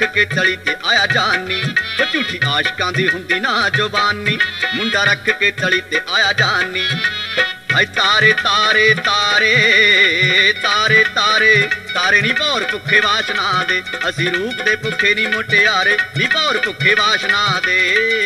के तली ते आया जानी झूठी आशकां दी हुंदी ना जुबानी मुंडा रख के तली ते आया जानी हाय तारे तारे तारे तारे तारे तारे नी भौर भुखे वासना दे असी रूप दे भुखे नी मुटियारे नी भौर भुखे वासना दे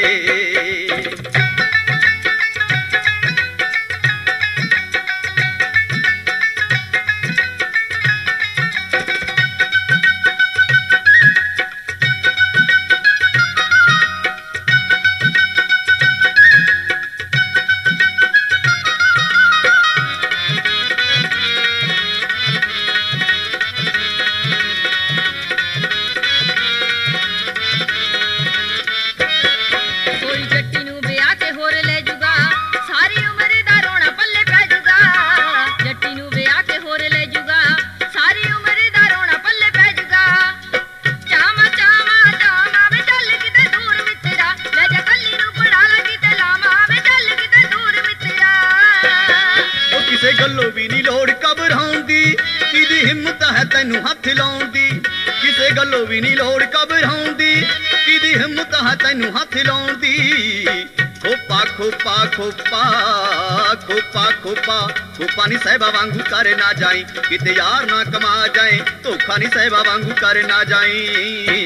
गल्लों भी नहीं लोड़ घबराउण दी किदी हिम्मत है तैनू हथ लाउण दी किसे गल्लों भी नहीं लोड़ घबराउण दी किदी हिम्मत है तैनू हथ लाउण दी खोपा खोपा खोपा खोपा खोपा खोपा नी सहबा वांगू करे ना जाई किते यार ना कमा जाए धोखा नी सहबा वांगू करे ना जाई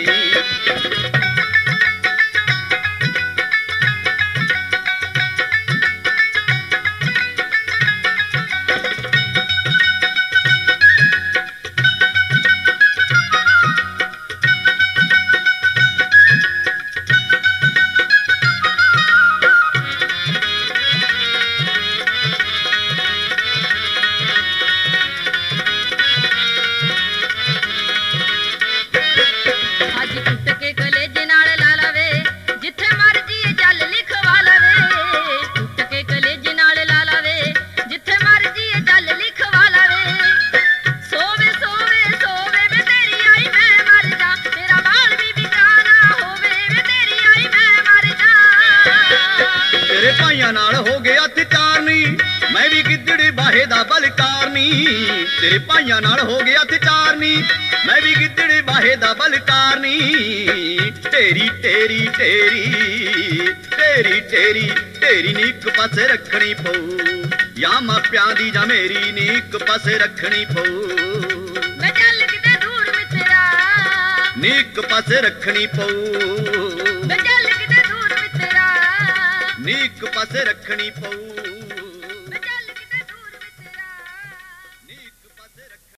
हो गया तिचारनी मैं भी गिद्दड़ी बाहे दा बलकारनी तेरे भाइयां नाल हो गया तिचारनी मैं भी गिद्दड़ी बाहे दा बलकारनी तेरी तेरी तेरी तेरी तेरी तेरी नी इक पासे रखनी पऊ या मापियां दी जा मेरी नी इक पासे रखनी पऊ मैं चल किते दूर मित्रा नी इक पासे रखनी पऊ मैं चल किते दूर मित्रा नी इक पासे रखनी पऊ।